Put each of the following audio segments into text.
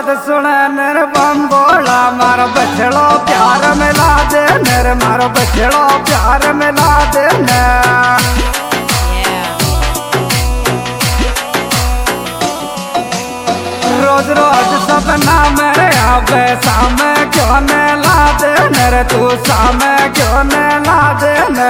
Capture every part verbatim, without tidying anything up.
बात सुन नर बम्बोला मारो बछड़ो प्यार मिला दे नर मारो बछड़ो प्यार मिला दे न रोज रोज सपना मेरे आवे सामे क्यों न ला दे नर तू सामे क्यों न ला दे न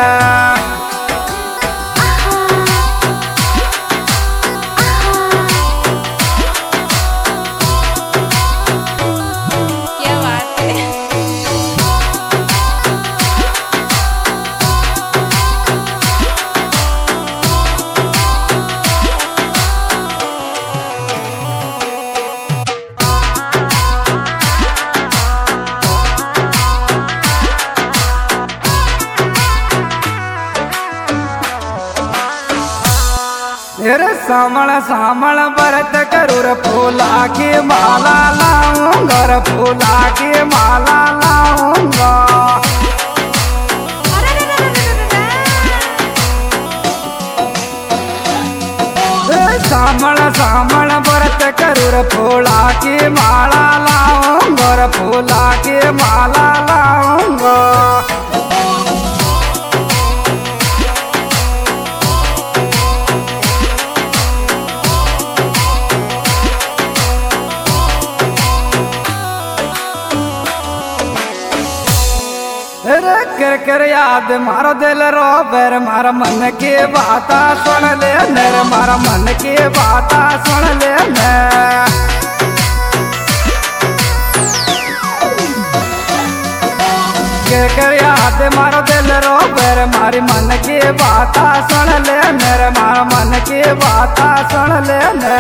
तेरे सामण सामण भरत करूर फूला की माला लाऊंगा रे फूला की माला लाऊंगा सामण सामण भरत करूर फूला की माला लाऊंगा रे फूला की माला लाऊंगा कर कर याद मारो दिल रो बेर मारा मन की बात सुन ले नर मारा मन की बात सुन ले न कर कर याद मारो दिल रो बेर मारी मन की बात सुन ले नर मारा मन की बात सुन ले न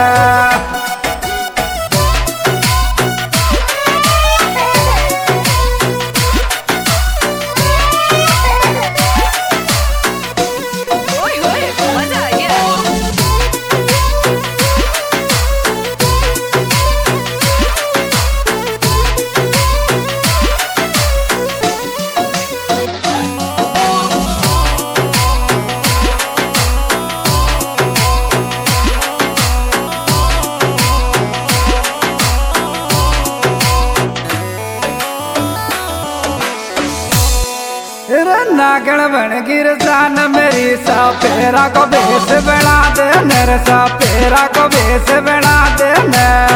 नागण बन गिर जान मेरी सा पेरा को बेस बना दे मेरे सा पेरा को बेस बना दे न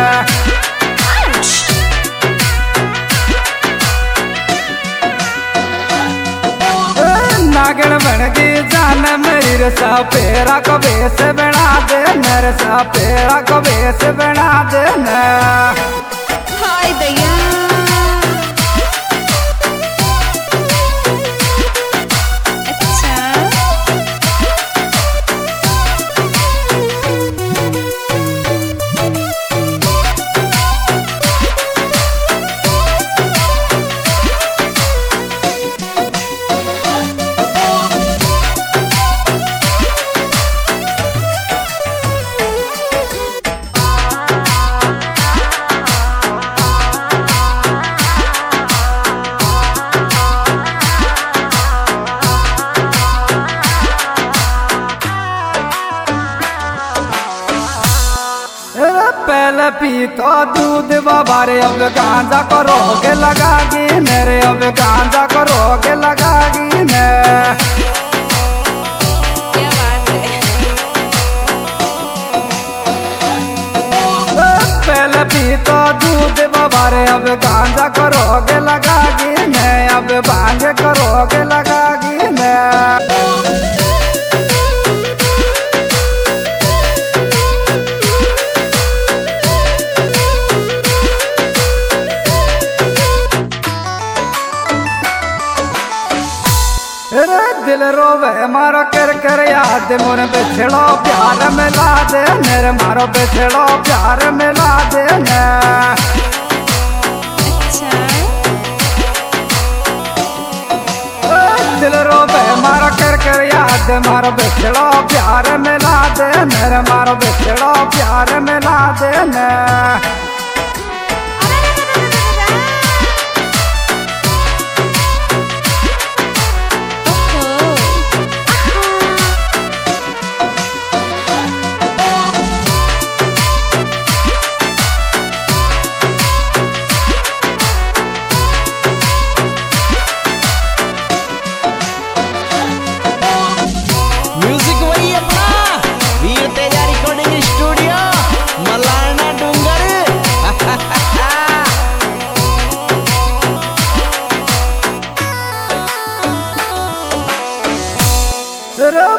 नागण बन गिर जान मेरी सा पेरा को बेस बना दे मेरे सा पेरा को बेस बना दे न हाय दया पहले पी तो दूध बाबारे अब गांजा को रोग लगागी मेरे अब गांजा को रोग लगागी ने क्या बात है पहले पी तो दूध बाबारे अब गांजा को रोग लगागी ने अब भांज को रोग लगागी ने दिल रोवे मारो कर कर याद मोर बिछड़ो प्यार मिला दे मेरे मारो बिछड़ो प्यार मिला दे न अच्छा दिल रोवे मारो कर कर याद मारो बिछड़ो प्यार मिला दे मेरे मारो बिछड़ो प्यार मिला दे न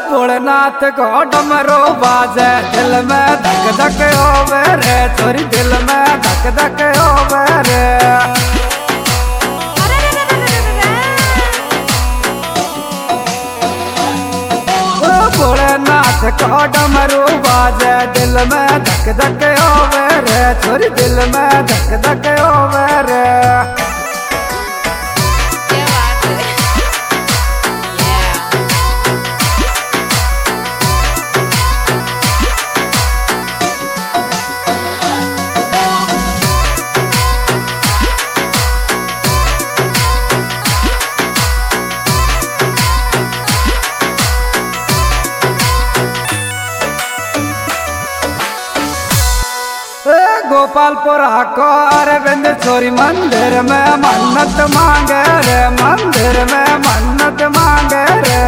भोलेनाथ को डमरू बाजे दिल में धक धक होवे रे छोरी दिल में धक धक होवे रे भोलेनाथ को डमरू बाजे दिल में धक धक होवे रे छोरी दिल में धक धक होवे रे क्या बात है गोपालपुरा को अरविंद छोरी मंदिर में मन्नत मांगे रे मंदिर में मन्नत मांगे रे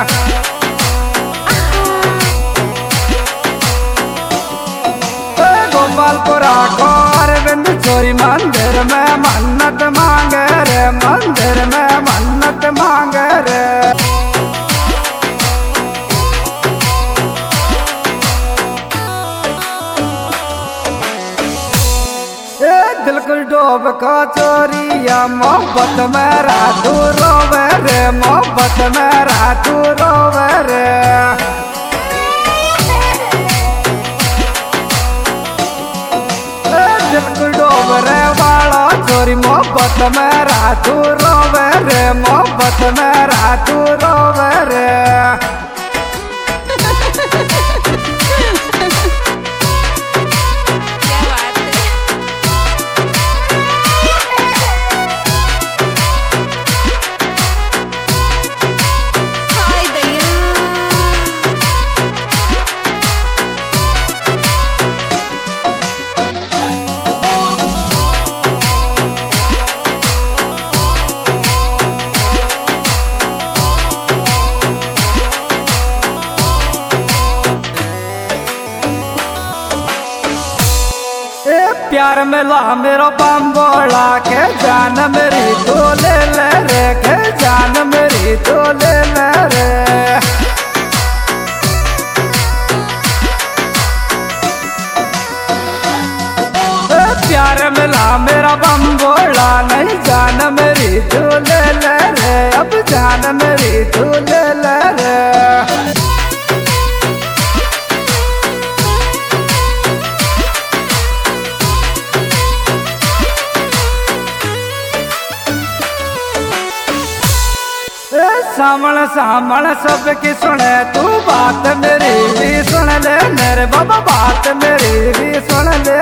गोपालपुरा को अरविंद छोरी मंदिर में मन्नत मांगे रे मंदिर में मन्नत मांगे रे दिल को डोब का चोरिया मोहब्बत में रातू रोवे रे मोहब्बत में रातू रोवे रे दिल को डोब रे वाला चोरी मोहब्बत में रातू रोवे रे मोहब्बत में रातू रोवे रे प्यार मिला मेरा बम्बोला के जान मेरी तो ले ले रे के जान मेरी तो ले ले रे प्यार मिला मेरा बम्बोला नहीं जान मेरी तो ले ले रे अब जान मेरी तो ले ले रे सामण सामण सबकी सुने तू बात मेरी भी सुन ले मेरे बाबा बात मेरी भी सुन ले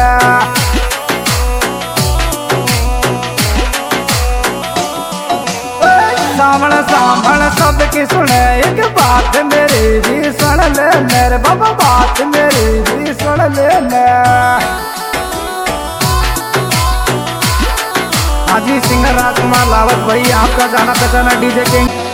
सामण सामण सबकी सुने एक बात मेरी भी सुन ले मेरे बाबा बात मेरी भी सुन ले हाजी सिंगर राजकुमार लावत भाई आपका जाना पहचाना डीजे किंग।